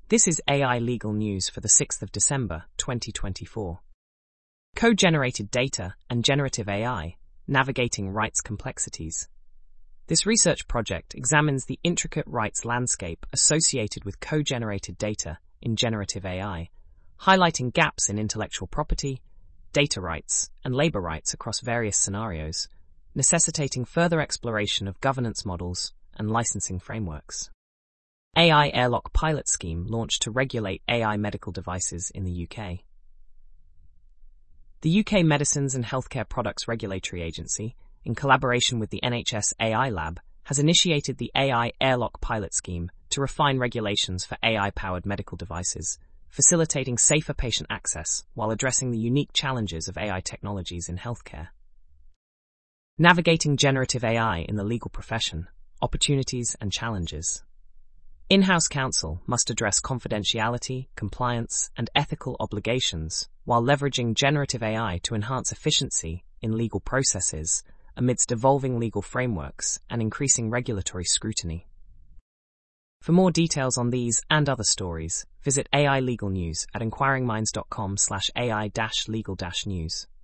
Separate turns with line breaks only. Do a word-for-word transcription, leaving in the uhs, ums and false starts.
This is A I Legal News for the sixth of December, twenty twenty-four. Code-generated data and generative A I, navigating rights complexities. This research project examines the intricate rights landscape associated with code-generated data in generative A I, highlighting gaps in intellectual property, data rights, and labor rights across various scenarios, necessitating further exploration of governance models and licensing frameworks. A I Airlock pilot scheme launched to regulate A I medical devices in the U K. The U K Medicines and Healthcare Products Regulatory Agency, in collaboration with the N H S A I Lab, has initiated the A I Airlock pilot scheme to refine regulations for A I-powered medical devices, facilitating safer patient access while addressing the unique challenges of A I technologies in healthcare. Navigating generative A I in the legal profession, opportunities and challenges. In-house counsel must address confidentiality, compliance, and ethical obligations while leveraging generative A I to enhance efficiency in legal processes amidst evolving legal frameworks and increasing regulatory scrutiny. For more details on these and other stories, visit A I Legal News at inquiring minds dot com slash A I legal news.